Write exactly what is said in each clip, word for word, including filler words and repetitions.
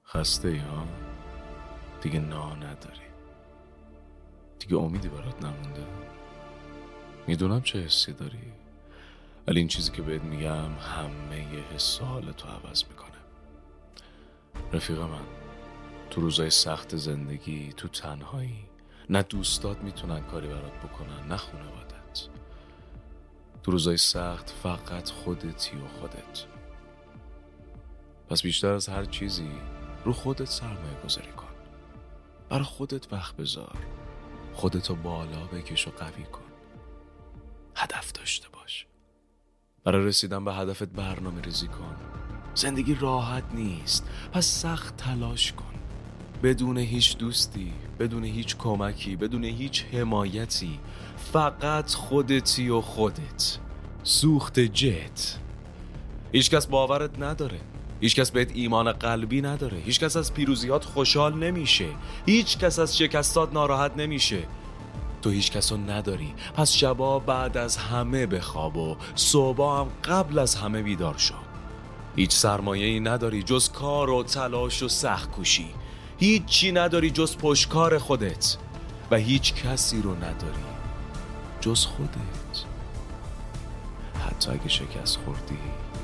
خسته ای ها؟ دیگه نا نداری؟ دیگه امیدی برات نمونده؟ میدونم چه حسی داری، ولی این چیزی که بهت میگم همه یه حس حالتو عوض میکنه. رفیق من، تو روزای سخت زندگی، تو تنهایی، نه دوستات میتونن کاری برات بکنن نه خانوادت. تو روزای سخت فقط خودتی و خودت. پس بیشتر از هر چیزی رو خودت سرمایه گذاری کن. برای خودت وقت بذار، خودتو بالا بکش و قوی کن. هدف داشته باش. برای رسیدن به هدفت برنامه ریزی کن. زندگی راحت نیست، پس سخت تلاش کن. بدون هیچ دوستی، بدون هیچ کمکی، بدون هیچ حمایتی، فقط خودتی و خودت. سوخت جت. هیچ کس باورت نداره، هیچ کس بهت ایمان قلبی نداره، هیچ کس از پیروزیات خوشحال نمیشه، هیچ کس از شکستات ناراحت نمیشه. تو هیچ کسو نداری، پس شبا بعد از همه بخواب و صبح هم قبل از همه بیدار شو. هیچ سرمایه‌ای نداری جز کار و تلاش و سخت کوشی. هیچ چی نداری جز پشتکار خودت و هیچ کسی رو نداری جز خودت. حتی اگه شکست خوردی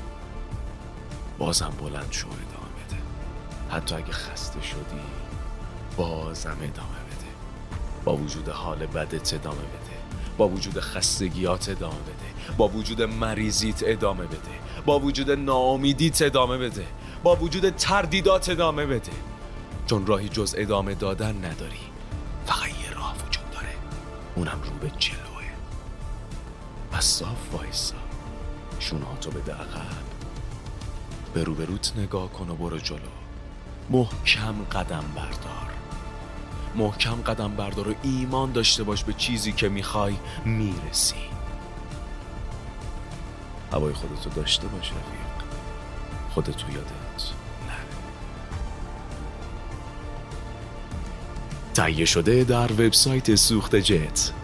بازم بلند شو ادامه بده. حتی اگه خسته شدی بازم ادامه بده. با وجود حال بدت ادامه بده. با وجود خستگیات ادامه بده. با وجود مریضیت ادامه بده. با وجود ناامیدیت ادامه بده. با وجود تردیدات ادامه بده. چون راهی جز ادامه دادن نداری. فقط یه راه وجود داره، اونم رو به جلوه. پس صاف وایسا، شونهاتو بده عقب، به روبروت نگاه کن و برو جلو. محکم قدم بردار. محکم قدم بردار و ایمان داشته باش به چیزی که میخوای میرسی. هوای خودتو داشته باش رفیق. خودتو یادت نره. تهیه شده در وبسایت سوخت جت.